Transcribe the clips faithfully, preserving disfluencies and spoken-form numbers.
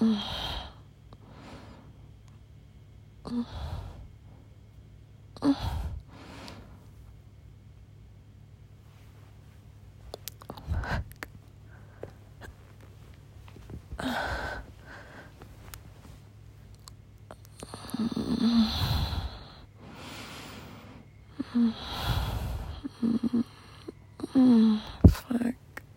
Fuck.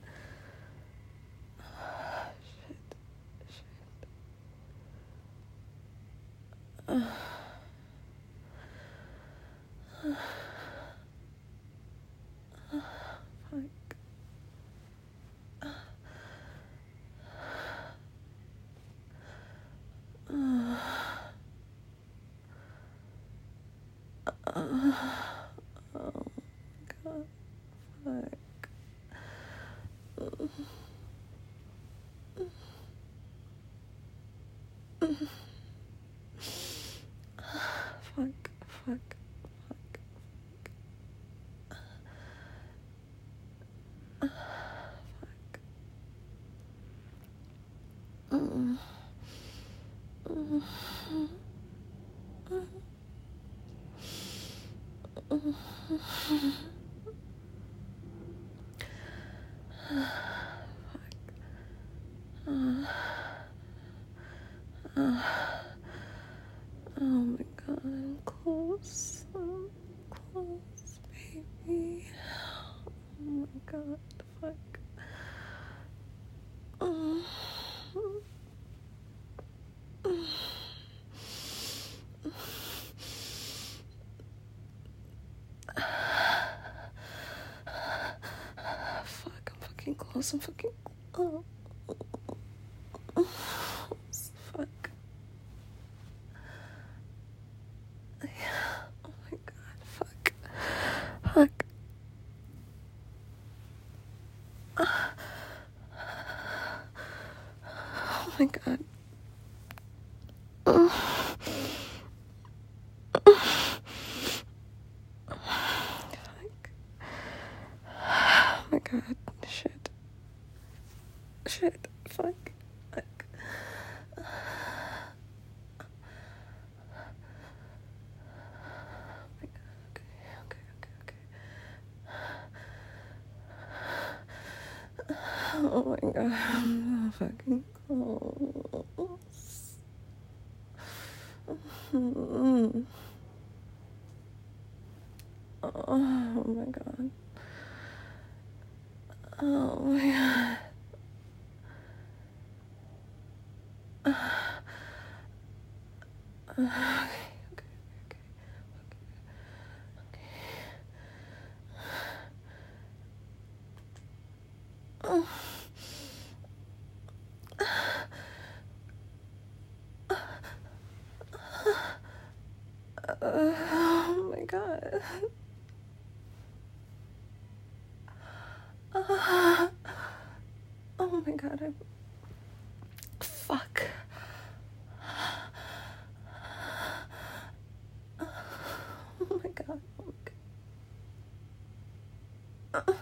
Fuck, fuck, fuck. Fuck. Mm. Mm. Mm. Oh my god, I'm close. I'm close, baby. Oh my god, fuck. Mm. Fuck, I'm fucking close. I'm fucking close. Fuck. Oh my god, fuck. Fuck. Oh my god. Fuck. Oh my god. Shit. Shit. Fuck. Fuck. Oh my god, I'm so fucking close. Mm-hmm. Oh my god. Oh my god. Okay, okay, okay, okay, okay. Oh. Oh my god. Oh my god, I'm... Fuck. Oh my god, oh my god.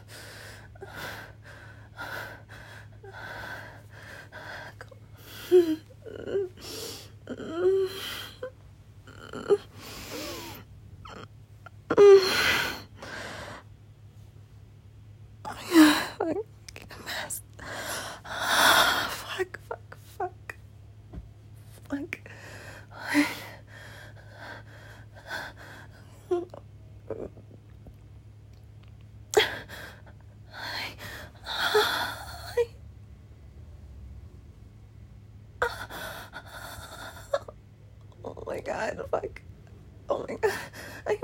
Fuck, fuck, fuck. Fuck. Oh my god, fuck. Oh my god. I'm...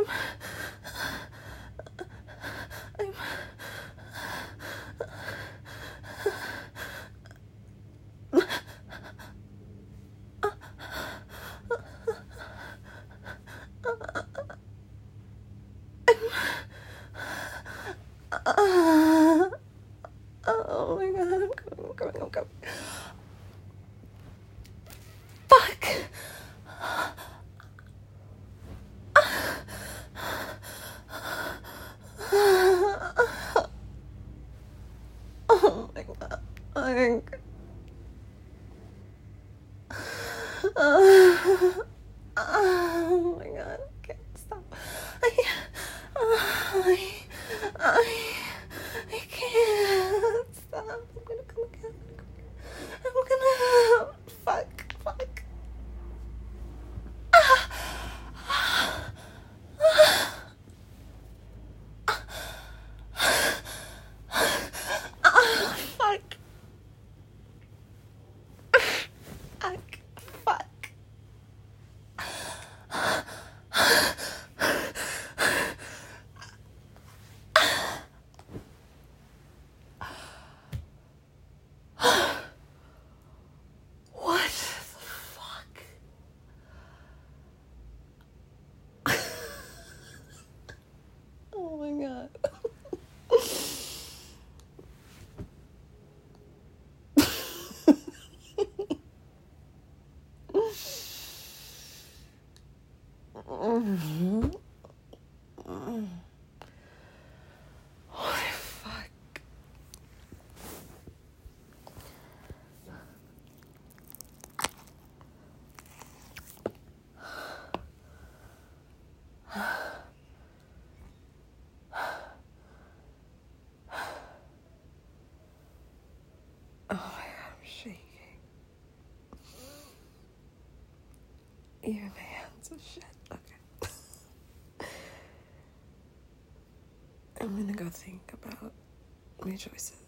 I'm... Uh, oh my god, I'm coming, I'm coming, I'm coming. Fuck! Oh my god. Like... I, I, I can't stop. I'm gonna come again. I'm gonna, fuck, fuck. Ah, ah, ah, ah, fuck. Fuck, fuck. What the fuck? Oh my god. Mm-hmm. Holy fuck. Oh my god, I'm shaking. Even my hands are shit. Okay. I'm gonna go think about my choices.